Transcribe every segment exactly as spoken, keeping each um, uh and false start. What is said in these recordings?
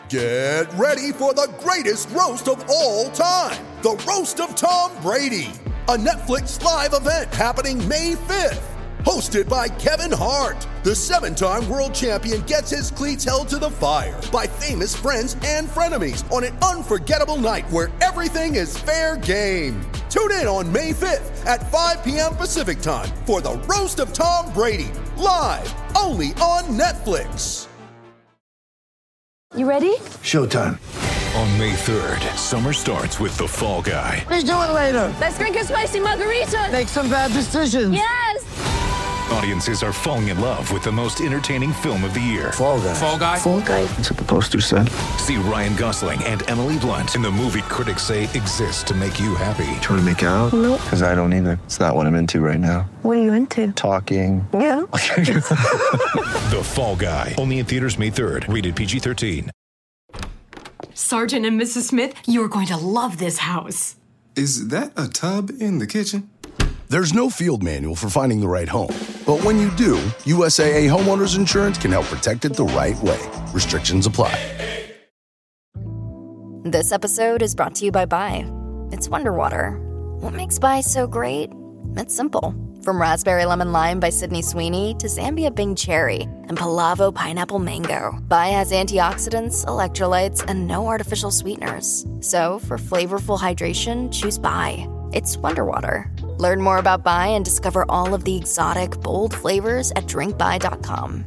Get ready for the greatest roast of all time, the Roast of Tom Brady, a Netflix live event happening May fifth. Hosted by Kevin Hart, the seven-time world champion gets his cleats held to the fire by famous friends and frenemies on an unforgettable night where everything is fair game. Tune in on May fifth at five p.m. Pacific time for the Roast of Tom Brady, live only on Netflix. You ready? Showtime. On May third, summer starts with The Fall Guy. Let's do it later. Let's drink a spicy margarita. Make some bad decisions. Yes! Audiences are falling in love with the most entertaining film of the year. Fall Guy. Fall Guy? Fall Guy. That's what the poster said. See Ryan Gosling and Emily Blunt in the movie critics say exists to make you happy. Trying to make it out? Nope. Because I don't either. It's not what I'm into right now. What are you into? Talking. Yeah. The Fall Guy. Only in theaters May third. Rated P G thirteen. Sergeant and Missus Smith, you're going to love this house. Is that a tub in the kitchen? There's no field manual for finding the right home. But when you do, U S A A Homeowners Insurance can help protect it the right way. Restrictions apply. This episode is brought to you by Bai. It's Wonder Water. What makes Bai so great? It's simple. From Raspberry Lemon Lime by Sydney Sweeney to Zambia Bing Cherry and Palavo Pineapple Mango, Bai has antioxidants, electrolytes, and no artificial sweeteners. So for flavorful hydration, choose Bai. It's Wonder Water. Learn more about Bai and discover all of the exotic, bold flavors at drink bai dot com.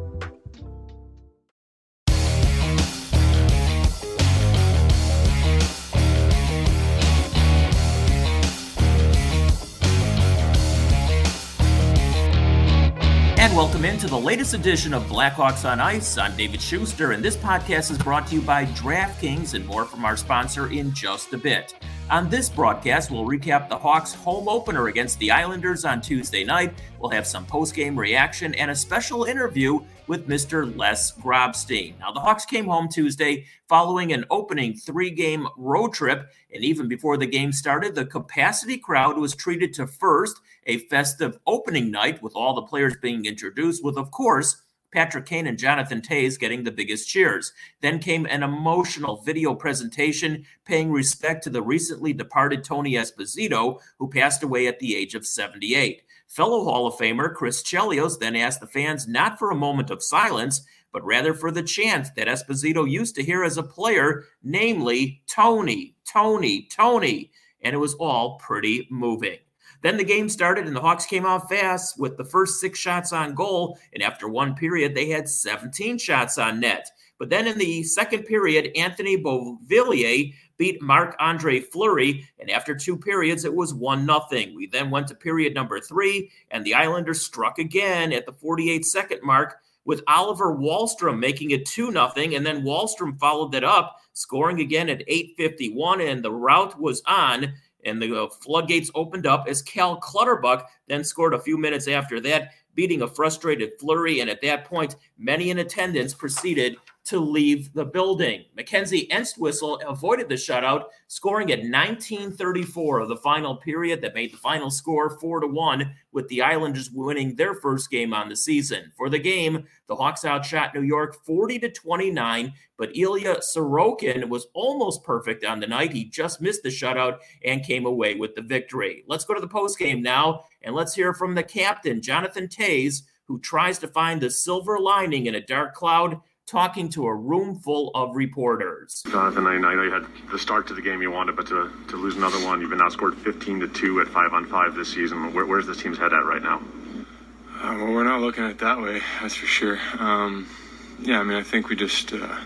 And welcome into the latest edition of Blackhawks on Ice. I'm David Schuster, and this podcast is brought to you by DraftKings, and more from our sponsor in just a bit. On this broadcast, we'll recap the Hawks' home opener against the Islanders on Tuesday night. We'll have some post-game reaction and a special interview with Mister Les Grobstein. Now, the Hawks came home Tuesday following an opening three-game road trip, and even before the game started, the capacity crowd was treated to first a festive opening night with all the players being introduced with, of course, Patrick Kane and Jonathan Toews getting the biggest cheers. Then came an emotional video presentation paying respect to the recently departed Tony Esposito, who passed away at the age of seventy-eight. Fellow Hall of Famer Chris Chelios then asked the fans not for a moment of silence, but rather for the chant that Esposito used to hear as a player, namely, Tony, Tony, Tony. And it was all pretty moving. Then the game started, and the Hawks came out fast with the first six shots on goal, and after one period, they had seventeen shots on net. But then in the second period, Anthony Beauvillier beat Marc-Andre Fleury, and after two periods, it was one nothing. We then went to period number three, and the Islanders struck again at the forty-eight second mark, with Oliver Wahlstrom making it two nothing, and then Wahlstrom followed that up, scoring again at eight fifty-one, and the rout was on. And the floodgates opened up as Cal Clutterbuck then scored a few minutes after that, beating a frustrated Fleury. And at that point, many in attendance proceeded to leave the building. Mackenzie Entwistle avoided the shutout, scoring at nineteen thirty-four of the final period that made the final score four to one, with the Islanders winning their first game on the season. For the game, the Hawks outshot New York forty to twenty-nine, but Ilya Sorokin was almost perfect on the night. He just missed the shutout and came away with the victory. Let's go to the postgame now, and let's hear from the captain, Jonathan Toews, who tries to find the silver lining in a dark cloud, talking to a room full of reporters. Jonathan, I know you had the start to the game you wanted, but to, to lose another one, you've been outscored fifteen to two at five on five this season. Where, where's this team's head at right now? Uh, well, we're not looking at it that way, that's for sure. Um, yeah, I mean, I think we just, uh,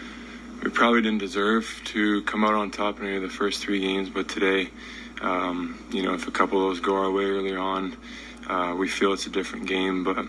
we probably didn't deserve to come out on top in any of the first three games, but today, um, you know, if a couple of those go our way earlier on, uh, we feel it's a different game, but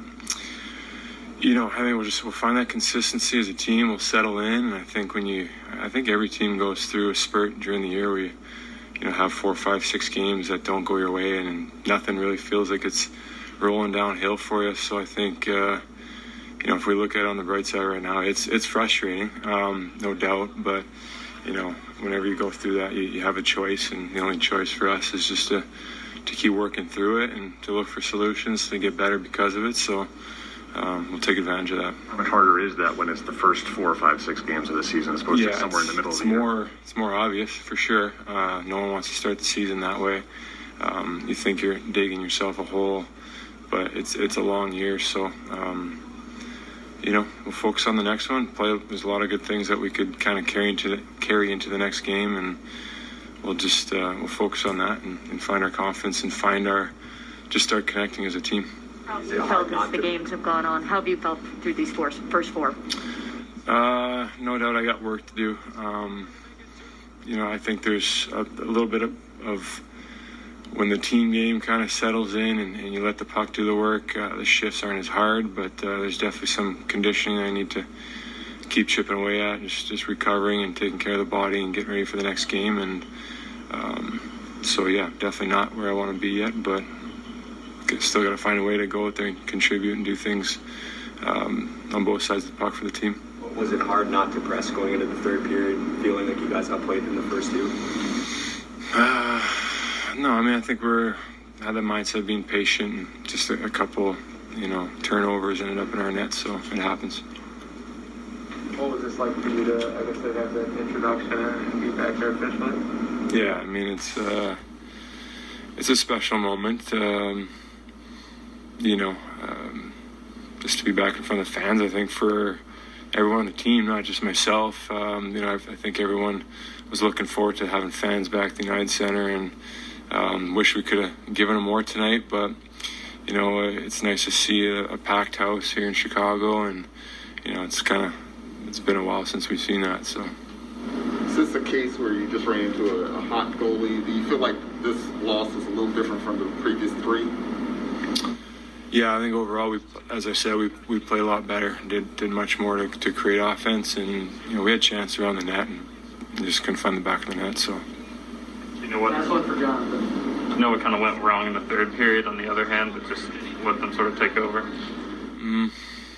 you know, I think we'll just we'll find that consistency as a team. We'll settle in, and I think when you, I think every team goes through a spurt during the year where you, you know, have four, five, six games that don't go your way, and nothing really feels like it's rolling downhill for you. So I think, uh, you know, if we look at it on the bright side right now, it's it's frustrating, um, no doubt. But you know, whenever you go through that, you, you have a choice, and the only choice for us is just to to keep working through it and to look for solutions to get better because of it. So. um, we'll take advantage of that. How much harder is that when it's the first four, five, six games of the season as opposed yeah, to somewhere in the middle it's of the more, year? It's more obvious, for sure. Uh, no one wants to start the season that way. Um, you think you're digging yourself a hole, but it's it's a long year, so... Um, You know, we'll focus on the next one. Play. There's a lot of good things that we could kind of carry into the, carry into the next game, and we'll just uh, we'll focus on that and, and find our confidence and find our just start connecting as a team. How have you felt as the games have gone on? How have you felt through these four, first four? Uh, no doubt, I got work to do. Um, you know, I think there's a, a little bit of, of when the team game kind of settles in and, and you let the puck do the work, uh, the shifts aren't as hard, but uh, there's definitely some conditioning I need to keep chipping away at, just, just recovering and taking care of the body and getting ready for the next game. And um, so, yeah, definitely not where I want to be yet, but still got to find a way to go out there and contribute and do things um, on both sides of the puck for the team. Was it hard not to press going into the third period, feeling like you guys outplayed in the first two? Uh, no, I mean, I think we're had the mindset of being patient. And just a, a couple, you know, turnovers ended up in our net, so it happens. What was this like for you to, I guess, to have that introduction and be back there officially? Yeah, I mean, it's uh, it's a special moment. Um, you know, um, just to be back in front of the fans, I think for everyone on the team, not just myself. Um, you know, I, I think everyone was looking forward to having fans back at the United Center, and um, wish we could have given them more tonight. But you know, it's nice to see a, a packed house here in Chicago, and you know, it's kind of it's been a while since we've seen that. So, is this a case where you just ran into a, a hot goalie? Do you feel like this loss is a little different from the previous three? Yeah, I think overall, we, as I said, we we played a lot better. Did did much more to, to create offense, and you know we had chances around the net, and just couldn't find the back of the net. So, you know what? That's one for Jonathan. I know what kind of went wrong in the third period. On the other hand, but just let them sort of take over. Mm.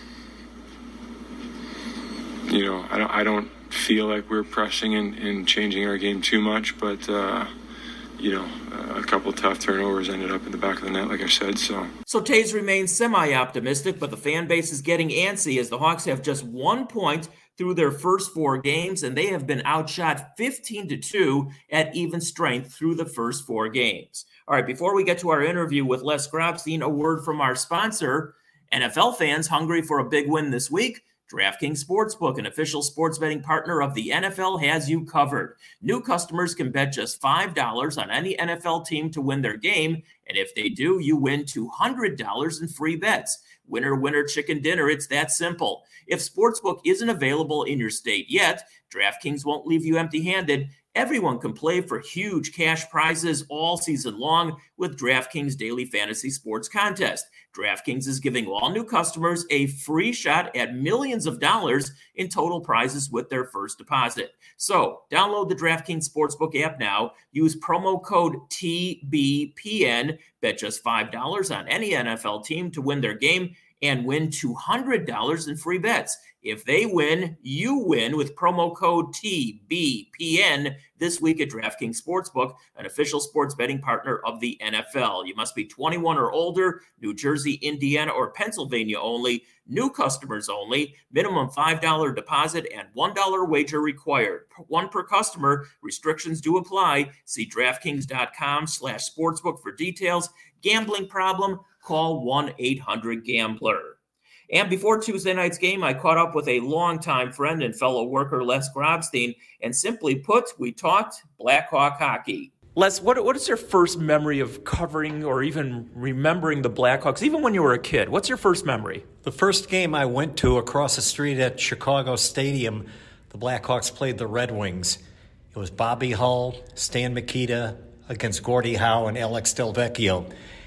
You know, I don't I don't feel like we're pressing and, and changing our game too much, but. Uh, You know, uh, a couple tough turnovers ended up in the back of the net, like I said. So, so Taves remains semi-optimistic, but the fan base is getting antsy as the Hawks have just one point through their first four games, and they have been outshot fifteen to two at even strength through the first four games. All right, before we get to our interview with Les Grobstein, a word from our sponsor. N F L fans hungry for a big win this week? DraftKings Sportsbook, an official sports betting partner of the N F L, has you covered. New customers can bet just five dollars on any N F L team to win their game, and if they do, you win two hundred dollars in free bets. Winner, winner, chicken dinner, it's that simple. If Sportsbook isn't available in your state yet, DraftKings won't leave you empty-handed. Everyone can play for huge cash prizes all season long with DraftKings Daily Fantasy Sports Contest. DraftKings is giving all new customers a free shot at millions of dollars in total prizes with their first deposit. So, download the DraftKings Sportsbook app now. Use promo code T B P N. Bet just five dollars on any N F L team to win their game and win two hundred dollars in free bets. If they win, you win with promo code T B P N this week at DraftKings Sportsbook, an official sports betting partner of the N F L. You must be twenty-one or older, New Jersey, Indiana, or Pennsylvania only, new customers only, minimum five dollars deposit and one dollar wager required. One per customer. Restrictions do apply. See DraftKings.com slash sportsbook for details. Gambling problem? Call one eight hundred gambler. And before Tuesday night's game, I caught up with a longtime friend and fellow worker, Les Grobstein, and simply put, we talked Blackhawk hockey. Les, what what is your first memory of covering or even remembering the Blackhawks, even when you were a kid? What's your first memory? The first game I went to across the street at Chicago Stadium, the Blackhawks played the Red Wings. It was Bobby Hull, Stan Mikita against Gordie Howe and Alex Delvecchio.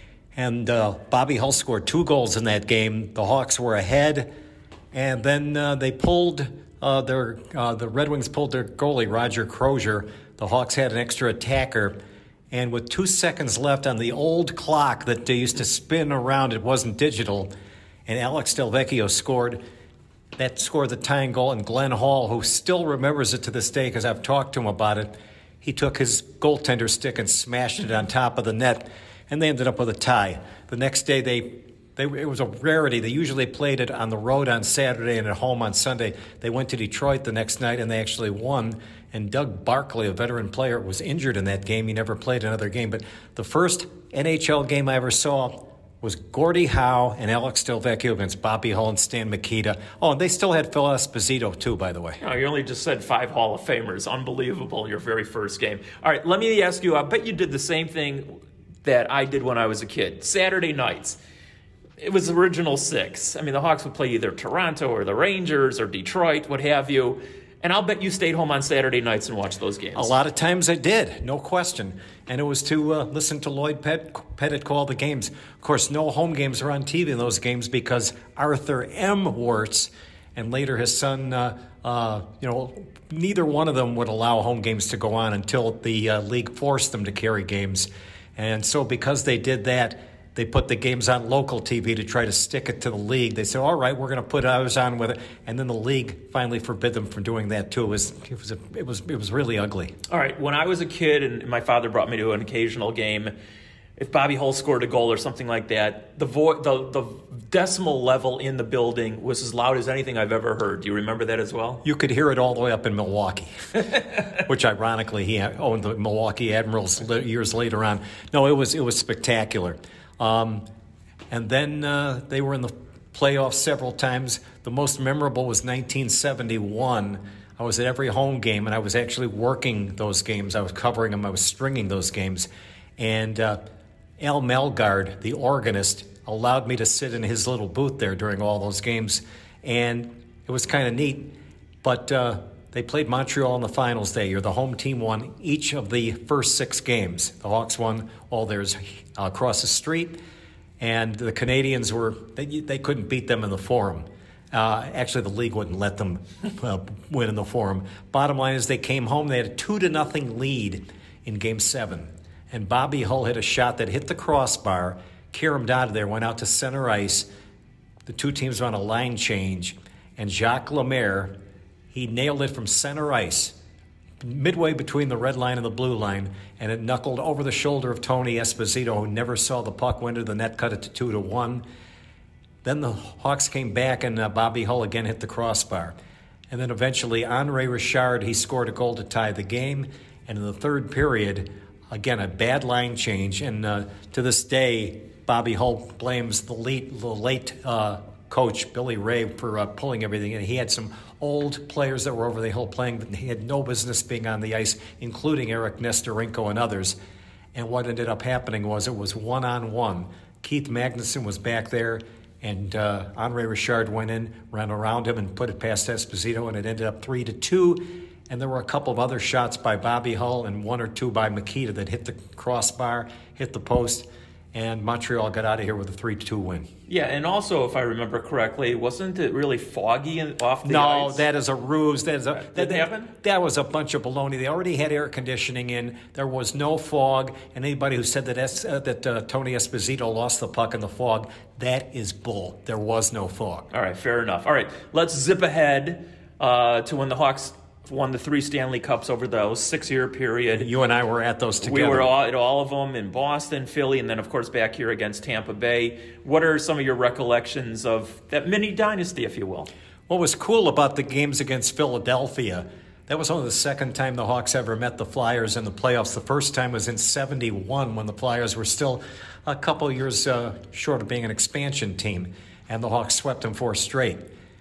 And uh, Bobby Hull scored two goals in that game. The Hawks were ahead, and then uh, they pulled uh, their uh, the Red Wings pulled their goalie, Roger Crozier. The Hawks had an extra attacker, and with two seconds left on the old clock that they used to spin around, it wasn't digital, and Alex Delvecchio scored. That scored the tying goal, and Glenn Hall, who still remembers it to this day because I've talked to him about it, he took his goaltender stick and smashed it on top of the net. And they ended up with a tie. The next day, they They, it was a rarity. They usually played it on the road on Saturday and at home on Sunday. They went to Detroit the next night, and they actually won. And Doug Barkley, a veteran player, was injured in that game. He never played another game. But the first N H L game I ever saw was Gordie Howe and Alex Delvecchio against Bobby Hull and Stan Mikita. Oh, and they still had Phil Esposito, too, by the way. Oh, you only just said five Hall of Famers. Unbelievable, your very first game. All right, let me ask you, I bet you did the same thing that I did when I was a kid. Saturday nights. It was original six. I mean, the Hawks would play either Toronto or the Rangers or Detroit, what have you. And I'll bet you stayed home on Saturday nights and watched those games. A lot of times I did, no question. And it was to uh, listen to Lloyd Pett- Pettit call the games. Of course, no home games were on T V in those games because Arthur M. Wirtz and later his son, uh, uh, you know, neither one of them would allow home games to go on until the uh, league forced them to carry games. And so because they did that, they put the games on local T V to try to stick it to the league. They said, all right, we're going to put ours on with it. And then the league finally forbid them from doing that, too. It was it was, a, it was, it was really ugly. All right, when I was a kid and my father brought me to an occasional game, if Bobby Hull scored a goal or something like that, the, vo- the, the decimal level in the building was as loud as anything I've ever heard. Do you remember that as well? You could hear it all the way up in Milwaukee, which ironically he owned the Milwaukee Admirals years later on. No, it was it was spectacular. Um, and then uh, they were in the playoffs several times. The most memorable was nineteen seventy-one. I was at every home game, and I was actually working those games. I was covering them. I was stringing those games. And uh, Al Melgard, the organist, allowed me to sit in his little booth there during all those games. And it was kind of neat. But uh, they played Montreal in the finals that year. The home team won each of the first six games. The Hawks won all theirs uh, across the street, and the Canadians were they, they couldn't beat them in the Forum. Uh, actually, the league wouldn't let them uh, win in the Forum. Bottom line is they came home. They had a two to nothing lead in Game Seven, and Bobby Hull hit a shot that hit the crossbar. Kieram Dada there went out to center ice. The two teams were on a line change, and Jacques Lemaire, he nailed it from center ice, midway between the red line and the blue line, and it knuckled over the shoulder of Tony Esposito, who never saw the puck, went to the net, cut it to two to one. Then the Hawks came back, and uh, Bobby Hull again hit the crossbar. And then eventually, Andre Richard, he scored a goal to tie the game. And in the third period, again, a bad line change. And uh, to this day, Bobby Hull blames the late, the late uh, coach, Billy Ray, for uh, pulling everything in. He had some old players that were over the hill playing, but he had no business being on the ice, including Eric Nestorenko and others. And what ended up happening was it was one-on-one. Keith Magnuson was back there, and uh, Andre Richard went in, ran around him, and put it past Esposito, and it ended up three to two. And there were a couple of other shots by Bobby Hull and one or two by Mikita that hit the crossbar, hit the post, and Montreal got out of here with a three to two win. Yeah, and also, if I remember correctly, wasn't it really foggy in, off the no, ice? No, that is a ruse. That is a, Did that, that happen? That was a bunch of baloney. They already had air conditioning in. There was no fog. And anybody who said that es, uh, that uh, Tony Esposito lost the puck in the fog, that is bull. There was no fog. All right, fair enough. All right, let's zip ahead uh, to when the Hawks won the three Stanley Cups over those six-year period. You and I were at those together. We were all, at all of them in Boston, Philly, and then, of course, back here against Tampa Bay. What are some of your recollections of that mini dynasty, if you will? What was cool about the games against Philadelphia, that was only the second time the Hawks ever met the Flyers in the playoffs. The first time was in seventy-one when the Flyers were still a couple years uh, short of being an expansion team, and the Hawks swept them four straight.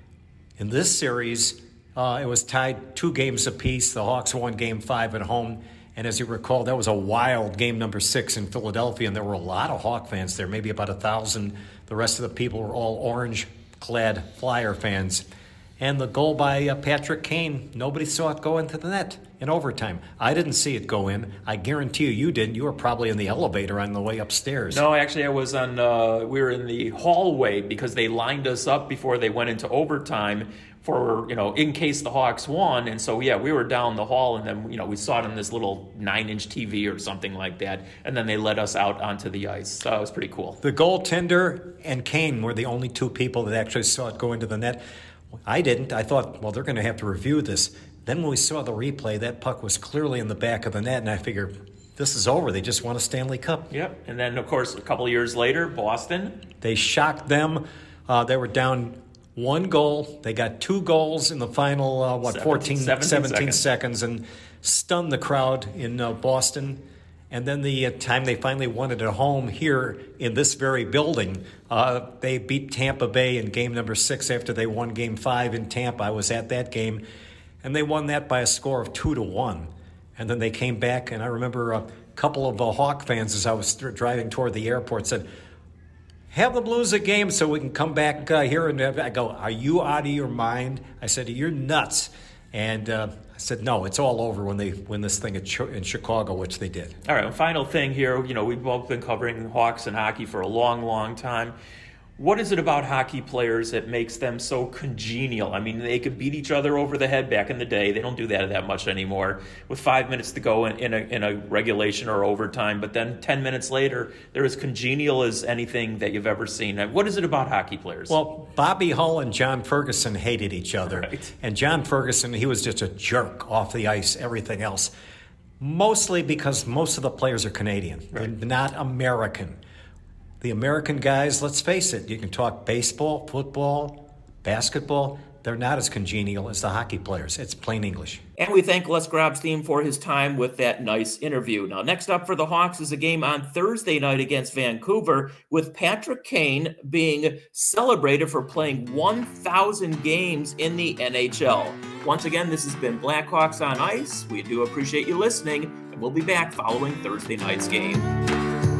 In this series, Uh, it was tied two games apiece. The Hawks won game five at home. And as you recall, that was a wild game number six in Philadelphia. And there were a lot of Hawk fans there, maybe about a thousand. The rest of the people were all orange-clad Flyer fans. And the goal by uh, Patrick Kane, nobody saw it go into the net in overtime. I didn't see it go in. I guarantee you, you didn't. You were probably in the elevator on the way upstairs. No, actually, I was on. Uh, we were in the hallway because they lined us up before they went into overtime for, you know, in case the Hawks won. And so, yeah, we were down the hall, and then, you know, we saw it on this little nine-inch T V or something like that, and then they let us out onto the ice. So it was pretty cool. The goaltender and Kane were the only two people that actually saw it go into the net. I didn't. I thought, well, they're going to have to review this. Then when we saw the replay, that puck was clearly in the back of the net, and I figured, this is over. They just won a Stanley Cup. Yep. And then, of course, a couple of years later, Boston. They shocked them. Uh, they were down one goal. They got two goals in the final, uh, what, fourteen, seventeen, seventeen seconds. seconds and stunned the crowd in uh, Boston. And then the uh, time they finally won it at home here in this very building, uh, they beat Tampa Bay in game number six after they won game five in Tampa. I was at that game. And they won that by a score of two to one. And then they came back, and I remember a couple of uh, Hawk fans, as I was th- driving toward the airport, said, have the Blues a game so we can come back uh, here. And I go, are you out of your mind? I said, you're nuts. And uh, I said, no, it's all over when they win this thing at Ch- in Chicago, which they did. All right, one final thing here. You know, we've both been covering Hawks and hockey for a long, long time. What is it about hockey players that makes them so congenial? I mean, they could beat each other over the head back in the day. They don't do that that much anymore. With five minutes to go in, in, a, in a regulation or overtime, but then ten minutes later, they're as congenial as anything that you've ever seen. What is it about hockey players? Well, Bobby Hull and John Ferguson hated each other. Right. And John Ferguson, he was just a jerk off the ice, everything else. Mostly because most of the players are Canadian. Right. They're not American. The American guys, let's face it, you can talk baseball, football, basketball. They're not as congenial as the hockey players. It's plain English. And we thank Les Grobstein for his time with that nice interview. Now, next up for the Hawks is a game on Thursday night against Vancouver, with Patrick Kane being celebrated for playing one thousand games in the N H L. Once again, this has been Blackhawks on Ice. We do appreciate you listening, and we'll be back following Thursday night's game.